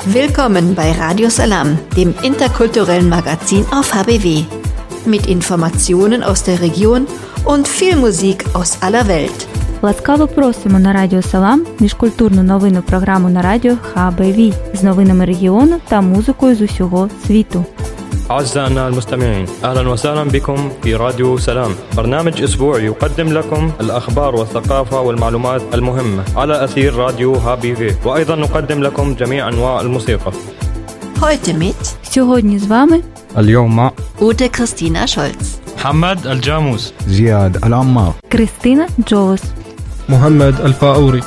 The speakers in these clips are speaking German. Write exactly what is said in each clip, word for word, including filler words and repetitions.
Willkommen bei Radio Salam, dem interkulturellen Magazin auf H B W. Mit Informationen aus der Region und viel Musik aus aller Welt. Ласкаво просимо на Радіо Салам, міжкультурну новинну програму на радіо Х Б В з новинами регіону та музикою з усього світу. أعزائنا المستمعين، أهلا وسهلا بكم في راديو سلام، برنامج أسبوعي يقدم لكم الأخبار والثقافة والمعلومات المهمة على أثير راديو ها بي في، وأيضا نقدم لكم جميع أنواع الموسيقى. Heute mit Сьогодні з вами اليوم Ute Christina Scholz, محمد الجاموس، زياد العمار، Кристина Джолос. محمد الفاوري.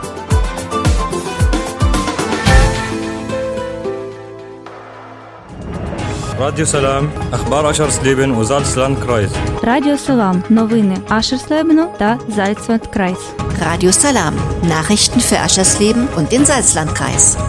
راديو سلام، أخبار أشرسليبن وزالسلاند كرايز. Радіо Салам. Новини Ашерслебену та Зальцванд-Крайс. Radio Salam, Nachrichten für Aschersleben und den Salzlandkreis.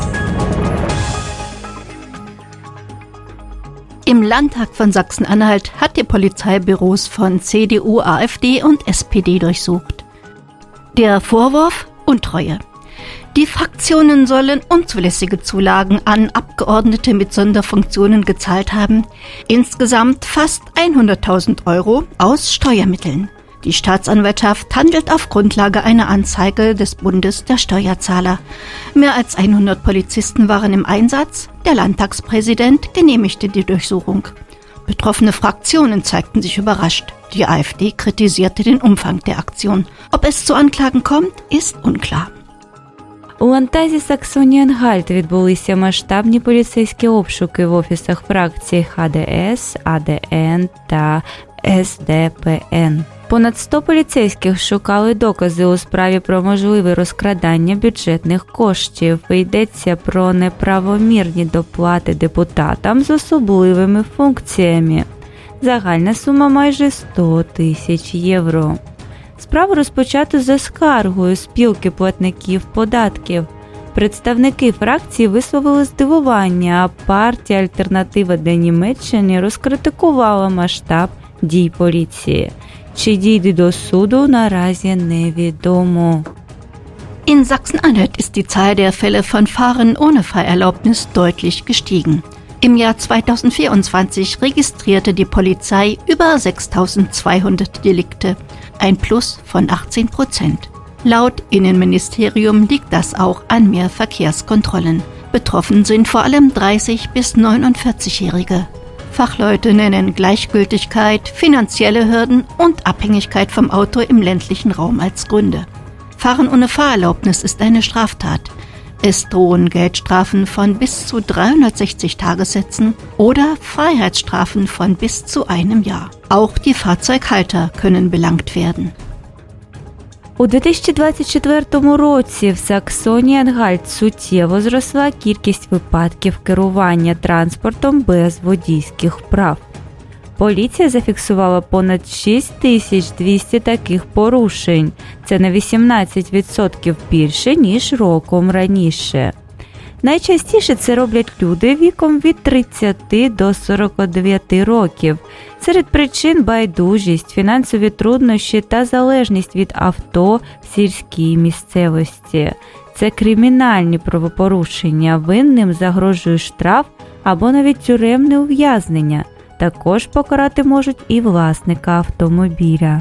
Im Landtag von Sachsen-Anhalt hat die Polizeibüros von C D U, AfD und S P D durchsucht. Der Vorwurf: Untreue. Die Fraktionen sollen unzulässige Zulagen an Abgeordnete mit Sonderfunktionen gezahlt haben, insgesamt fast hunderttausend Euro aus Steuermitteln. Die Staatsanwaltschaft handelt auf Grundlage einer Anzeige des Bundes der Steuerzahler. Mehr als hundert Polizisten waren im Einsatz, der Landtagspräsident genehmigte die Durchsuchung. Betroffene Fraktionen zeigten sich überrascht. Die AfD kritisierte den Umfang der Aktion. Ob es zu Anklagen kommt, ist unklar. У Лантазі Саксонії-Ангальт відбулися масштабні поліцейські обшуки в офісах фракцій Х Д С, А Д Н та С Д П Н. Понад сто поліцейських шукали докази у справі про можливе розкрадання бюджетних коштів. Йдеться про неправомірні доплати депутатам з особливими функціями. Загальна сума майже сто тисяч євро. Справу розпочато за скаргою спілки платників податків. Представники фракції висловили здивування, а партія «Альтернатива для Німеччини» розкритикувала масштаб дій поліції. Чи дійде до суду, наразі невідомо. In Sachsen-Anhalt ist die Zahl der Fälle von Fahren ohne Fahrerlaubnis deutlich gestiegen. Im Jahr zweitausendvierundzwanzig registrierte die Polizei über sechstausendzweihundert Delikte, ein Plus von achtzehn Prozent. Laut Innenministerium liegt das auch an mehr Verkehrskontrollen. Betroffen sind vor allem dreißig- bis neunundvierzig-Jährige. Fachleute nennen Gleichgültigkeit, finanzielle Hürden und Abhängigkeit vom Auto im ländlichen Raum als Gründe. Fahren ohne Fahrerlaubnis ist eine Straftat. Es drohen Geldstrafen von bis zu dreihundertsechzig Tagessätzen oder Freiheitsstrafen von bis zu einem Jahr. Auch die Fahrzeughalter können belangt werden. У дві тисячі двадцять четвертому році в Саксонії-Ангальт суттєво зросла кількість випадків керування транспортом без водійських прав. Поліція зафіксувала понад шість тисяч двісті таких порушень. Це на вісімнадцять відсотків більше, ніж роком раніше. Найчастіше це роблять люди віком від тридцяти до сорока дев'яти років. Серед причин – байдужість, фінансові труднощі та залежність від авто в сільській місцевості. Це кримінальні правопорушення, винним загрожує штраф або навіть тюремне ув'язнення. Також покарати можуть і власника автомобіля.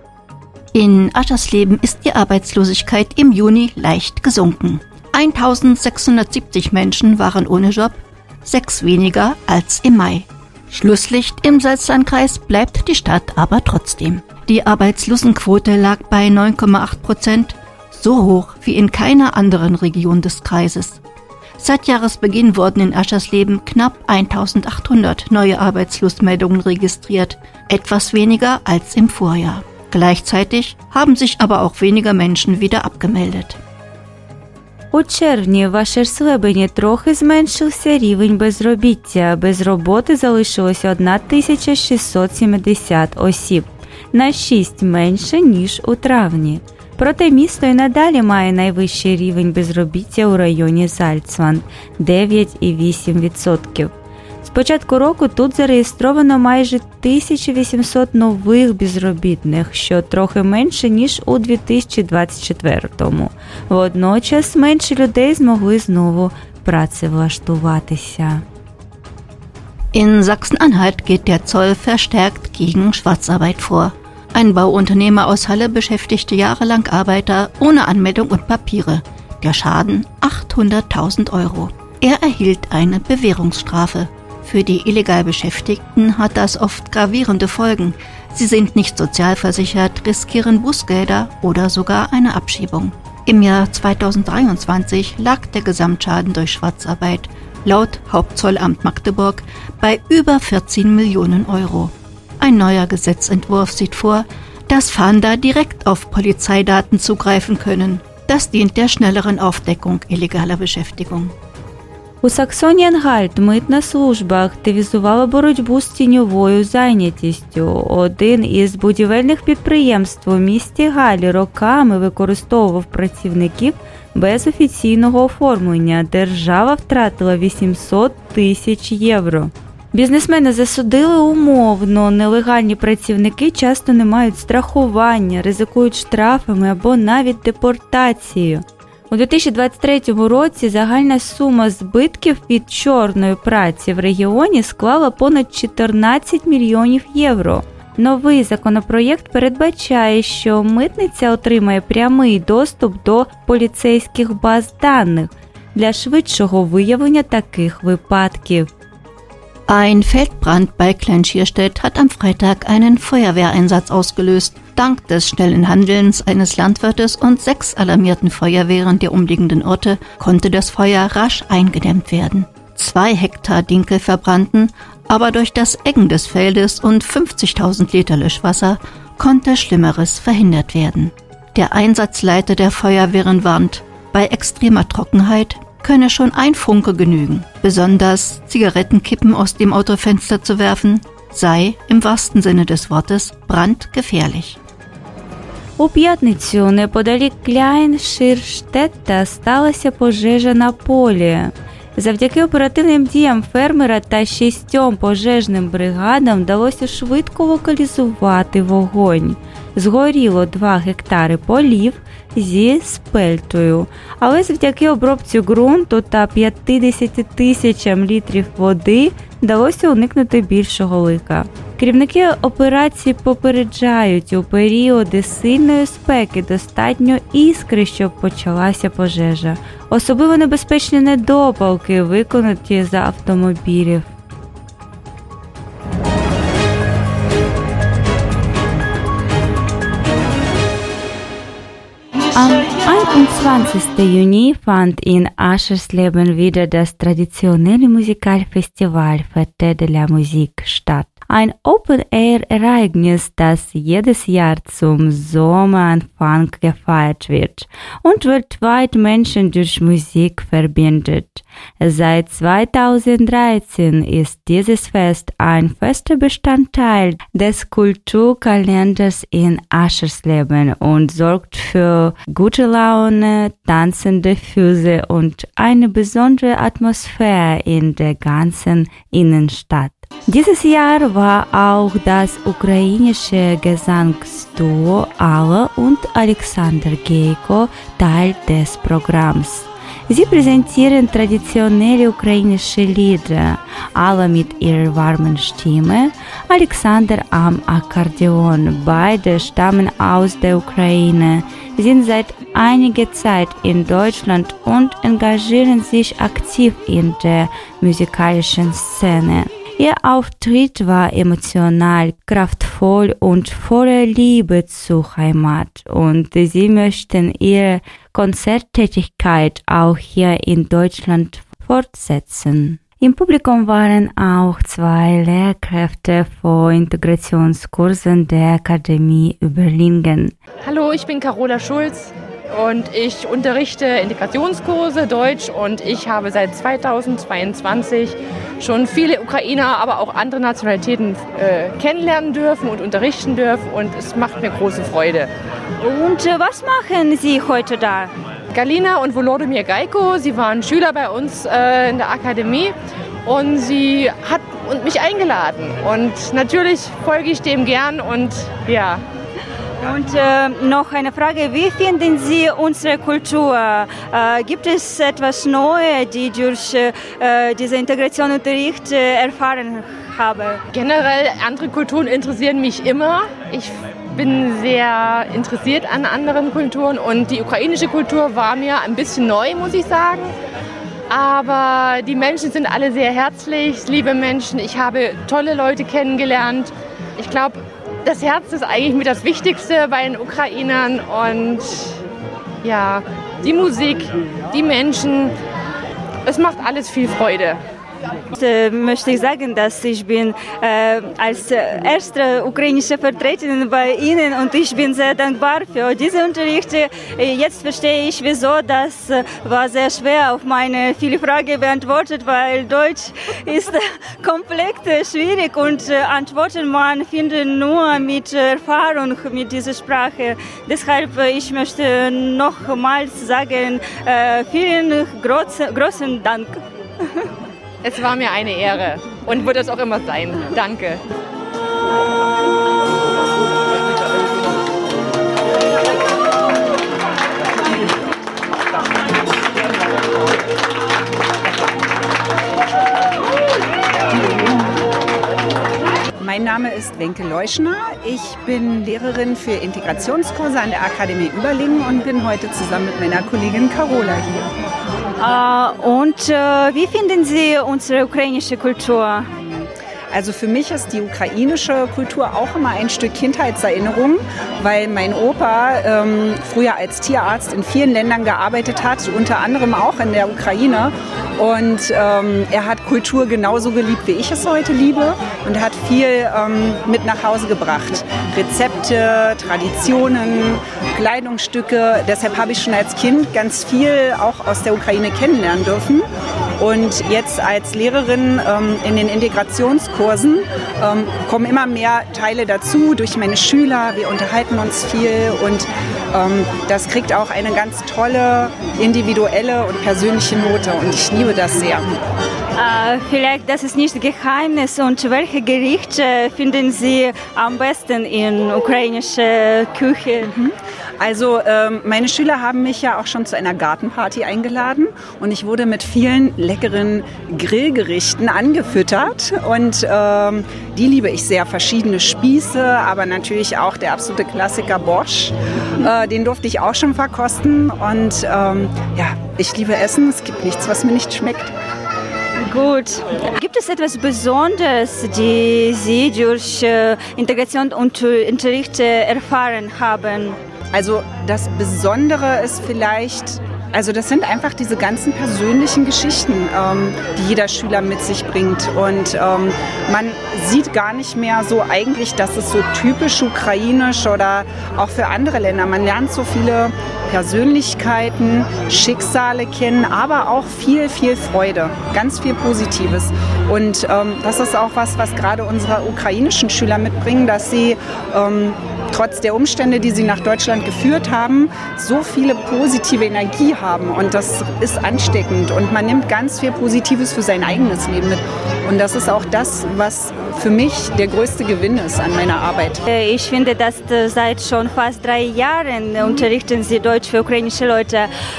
In Aschersleben ist die Arbeitslosigkeit im Juni leicht gesunken. eintausendsechshundertsiebzig Menschen waren ohne Job, sechs weniger als im Mai. Schlusslicht im Salzlandkreis bleibt die Stadt aber trotzdem. Die Arbeitslosenquote lag bei neun Komma acht Prozent, so hoch wie in keiner anderen Region des Kreises. Seit Jahresbeginn wurden in Aschersleben knapp eintausendachthundert neue Arbeitslosmeldungen registriert, etwas weniger als im Vorjahr. Gleichzeitig haben sich aber auch weniger Menschen wieder abgemeldet. У червні в Ашерслебені трохи зменшився рівень безробіття. Без роботи залишилося одна тисяча шістсот сімдесят осіб, на шість менше, ніж у травні. Проте місто і надалі має найвищий рівень безробіття у районі Зальцванд – дев'ять цілих вісім десятих відсотка. З початку року тут зареєстровано майже тисяча вісімсот нових безробітних, що трохи менше, ніж у дві тисячі двадцять четвертому. Водночас менше людей змогли знову працевлаштуватися. In Sachsen-Anhalt geht der Zoll verstärkt gegen Schwarzarbeit vor. Ein Bauunternehmer aus Halle beschäftigte jahrelang Arbeiter ohne Anmeldung und Papiere. Der Schaden achthunderttausend Euro. Er erhielt eine Bewährungsstrafe. Für die illegal Beschäftigten hat das oft gravierende Folgen. Sie sind nicht sozialversichert, riskieren Bußgelder oder sogar eine Abschiebung. Im Jahr zweitausenddreiundzwanzig lag der Gesamtschaden durch Schwarzarbeit laut Hauptzollamt Magdeburg bei über vierzehn Millionen Euro. Ein neuer Gesetzentwurf sieht vor, dass Fahnder direkt auf Polizeidaten zugreifen können. Das dient der schnelleren Aufdeckung illegaler Beschäftigung. У Саксонії-Ангальт митна служба активізувала боротьбу з тіньовою зайнятістю. Один із будівельних підприємств у місті Галі роками використовував працівників без офіційного оформлення. Держава втратила вісімсот тисяч євро. Бізнесмени засудили умовно, нелегальні працівники часто не мають страхування, ризикують штрафами або навіть депортацією. У дві тисячі двадцять третьому році загальна сума збитків від чорної праці в регіоні склала понад чотирнадцять мільйонів євро. Новий законопроєкт передбачає, що митниця отримає прямий доступ до поліцейських баз даних для швидшого виявлення таких випадків. Ein Feldbrand bei Kleinschierstedt hat am Freitag einen Feuerwehreinsatz ausgelöst. Dank des schnellen Handelns eines Landwirtes und sechs alarmierten Feuerwehren der umliegenden Orte konnte das Feuer rasch eingedämmt werden. Zwei Hektar Dinkel verbrannten, aber durch das Eggen des Feldes und fünfzigtausend Liter Löschwasser konnte Schlimmeres verhindert werden. Der Einsatzleiter der Feuerwehren warnt, bei extremer Trockenheit könne schon ein Funke genügen. Besonders Zigarettenkippen aus dem Autofenster zu werfen, sei im wahrsten Sinne des Wortes brandgefährlich. У п'ятницю неподалік Кляйн-Ширштетта сталася пожежа на полі. Завдяки оперативним діям фермера та шістьом пожежним бригадам вдалося швидко локалізувати вогонь. Згоріло два гектари полів зі спельтою, але завдяки обробці ґрунту та п'ятдесят тисячам літрів води вдалося уникнути більшого лиха. Керівники операції попереджають, у періоди сильної спеки достатньо іскри, щоб почалася пожежа. Особливо небезпечні недопалки, виконані з автомобілів. Am einundzwanzigsten Juni fand in Aschersleben wieder das traditionelle Musikalfestival Fête de la Musique statt. Ein Open-Air-Ereignis, das jedes Jahr zum Sommeranfang gefeiert wird und weltweit Menschen durch Musik verbindet. Seit zweitausenddreizehn ist dieses Fest ein fester Bestandteil des Kulturkalenders in Aschersleben und sorgt für gute Laune, tanzende Füße und eine besondere Atmosphäre in der ganzen Innenstadt. Dieses Jahr war auch das ukrainische Gesangsduo Alla und Alexander Geiko Teil des Programms. Sie präsentieren traditionelle ukrainische Lieder, Alla mit ihrer warmen Stimme, Alexander am Akkordeon. Beide stammen aus der Ukraine, sind seit einiger Zeit in Deutschland und engagieren sich aktiv in der musikalischen Szene. Ihr Auftritt war emotional, kraftvoll und voller Liebe zur Heimat und sie möchten ihre Konzerttätigkeit auch hier in Deutschland fortsetzen. Im Publikum waren auch zwei Lehrkräfte von Integrationskursen der Akademie Überlingen. Hallo, ich bin Carola Schulz und ich unterrichte Integrationskurse Deutsch und ich habe seit zweitausendzweiundzwanzig schon viele Ukrainer, aber auch andere Nationalitäten äh, kennenlernen dürfen und unterrichten dürfen und es macht mir große Freude. Und äh, was machen Sie heute da? Galina und Volodymyr Geiko, sie waren Schüler bei uns äh, in der Akademie und sie hat mich eingeladen und natürlich folge ich dem gern und ja. Und äh, noch eine Frage, wie finden Sie unsere Kultur? Äh, gibt es etwas Neues, die durch äh, diese Integrationsunterricht äh, erfahren haben? Generell, andere Kulturen interessieren mich immer. Ich bin sehr interessiert an anderen Kulturen und die ukrainische Kultur war mir ein bisschen neu, muss ich sagen. Aber die Menschen sind alle sehr herzlich, liebe Menschen. Ich habe tolle Leute kennengelernt. Ich glaube, das Herz ist eigentlich mit das Wichtigste bei den Ukrainern. Und ja, die Musik, die Menschen, es macht alles viel Freude. Äh, möchte ich sagen, dass ich bin äh, als erste ukrainische Vertreterin bei Ihnen und ich bin sehr dankbar für diese Unterrichte. Jetzt verstehe ich, wieso das äh, war sehr schwer auf meine viele Fragen beantwortet, weil Deutsch ist äh, komplett äh, schwierig und äh, Antworten man findet nur mit Erfahrung mit dieser Sprache. Deshalb äh, ich möchte nochmals sagen, äh, vielen großen, großen Dank. Es war mir eine Ehre und wird es auch immer sein. Danke. Mein Name ist Wenke Leuschner. Ich bin Lehrerin für Integrationskurse an der Akademie Überlingen und bin heute zusammen mit meiner Kollegin Carola hier. Uh, und uh, wie finden Sie unsere ukrainische Kultur? Also für mich ist die ukrainische Kultur auch immer ein Stück Kindheitserinnerung, weil mein Opa ähm, früher als Tierarzt in vielen Ländern gearbeitet hat, unter anderem auch in der Ukraine. Und ähm, er hat Kultur genauso geliebt, wie ich es heute liebe und hat viel ähm, mit nach Hause gebracht. Rezepte, Traditionen, Kleidungsstücke. Deshalb habe ich schon als Kind ganz viel auch aus der Ukraine kennenlernen dürfen. Und jetzt als Lehrerin ähm, in den Integrationskursen ähm, kommen immer mehr Teile dazu durch meine Schüler. Wir unterhalten uns viel und ähm, das kriegt auch eine ganz tolle individuelle und persönliche Note. Und ich liebe das sehr. Äh, vielleicht, das ist nicht Geheimnis. Und welche Gerichte finden Sie am besten in ukrainischer Küche? Mhm. Also ähm, meine Schüler haben mich ja auch schon zu einer Gartenparty eingeladen und ich wurde mit vielen leckeren Grillgerichten angefüttert und ähm, die liebe ich sehr. Verschiedene Spieße, aber natürlich auch der absolute Klassiker Borscht. Äh, den durfte ich auch schon verkosten und ähm, ja, ich liebe Essen. Es gibt nichts, was mir nicht schmeckt. Gut. Gibt es etwas Besonderes, die Sie durch äh, Integration und Unterricht äh, erfahren haben? Also das Besondere ist vielleicht, also das sind einfach diese ganzen persönlichen Geschichten, ähm, die jeder Schüler mit sich bringt. Und ähm, man sieht gar nicht mehr so eigentlich, dass es so typisch ukrainisch oder auch für andere Länder. Man lernt so viele Persönlichkeiten, Schicksale kennen, aber auch viel, viel Freude, ganz viel Positives. Und ähm, das ist auch was, was gerade unsere ukrainischen Schüler mitbringen, dass sie ähm, trotz der Umstände, die sie nach Deutschland geführt haben, so viele positive Energie haben. Und das ist ansteckend. Und man nimmt ganz viel Positives für sein eigenes Leben mit. Und das ist auch das, was für mich der größte Gewinn ist an meiner Arbeit. Ich finde, dass seit schon fast drei Jahren unterrichten Sie Deutsch für ukrainische Leute.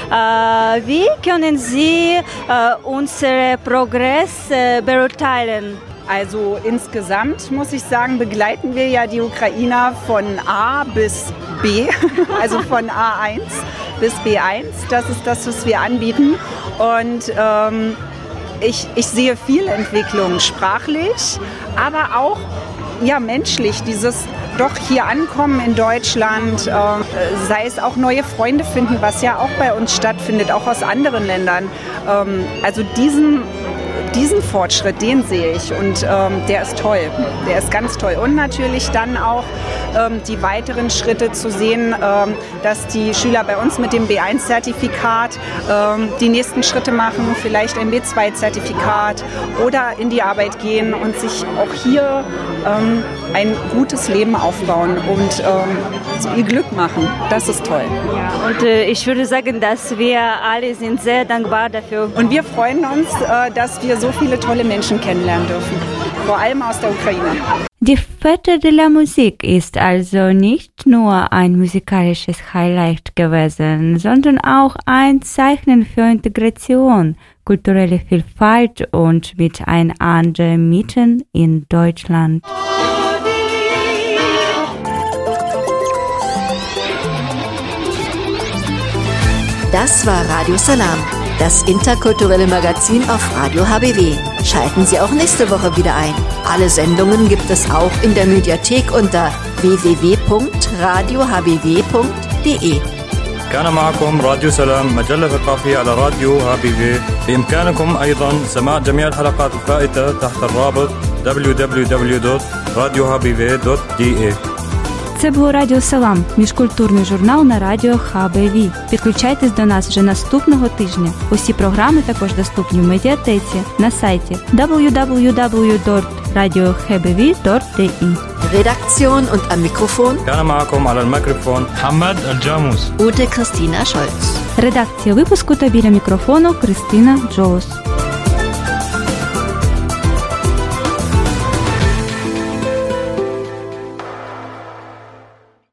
Wie können Sie unseren Progress beurteilen? Also insgesamt muss ich sagen, begleiten wir ja die Ukrainer von A bis B, also von A eins bis B eins. Das ist das, was wir anbieten. Und ähm, ich, ich sehe viel Entwicklung sprachlich, aber auch ja, menschlich. Dieses doch hier ankommen in Deutschland, äh, sei es auch neue Freunde finden, was ja auch bei uns stattfindet, auch aus anderen Ländern. Ähm, also diesen Diesen Fortschritt, den sehe ich und ähm, der ist toll, der ist ganz toll. Und natürlich dann auch ähm, die weiteren Schritte zu sehen, ähm, dass die Schüler bei uns mit dem B eins Zertifikat ähm, die nächsten Schritte machen, vielleicht ein B zwei Zertifikat oder in die Arbeit gehen und sich auch hier ähm, ein gutes Leben aufbauen und ähm, ihr Glück machen. Das ist toll. Ja, und äh, ich würde sagen, dass wir alle sind sehr dankbar dafür. Und wir freuen uns, äh, dass wir so viele tolle Menschen kennenlernen dürfen, vor allem aus der Ukraine. Die Fête de la Musique ist also nicht nur ein musikalisches Highlight gewesen, sondern auch ein Zeichen für Integration, kulturelle Vielfalt und Miteinander mitten in Deutschland. Das war Radio Salam, das interkulturelle Magazin auf Radio H B W. Schalten Sie auch nächste Woche wieder ein. Alle Sendungen gibt es auch in der Mediathek unter w w w punkt radio h b w punkt d e. كان معكم راديو سلام مجلة ثقافية على راديو ها بي في. بإمكانكم أيضا سماع جميع الحلقات الفائتة تحت الرابط دبليو دبليو دبليو دوت راديو ها بي في دوت д е. Це був Радіо Салам, міжкультурний журнал на радіо Х Б В. Підключайтесь до нас вже наступного тижня. Усі програми також доступні в медіатеці на сайті дабл ю дабл ю дабл ю точка радіо х б в точка д e. Redaktion und am Mikrofon كان معكم على الميكروفون محمد الجاموس. Ute Christina Scholz. Редакція випуску та біля мікрофону Кристина Джоус.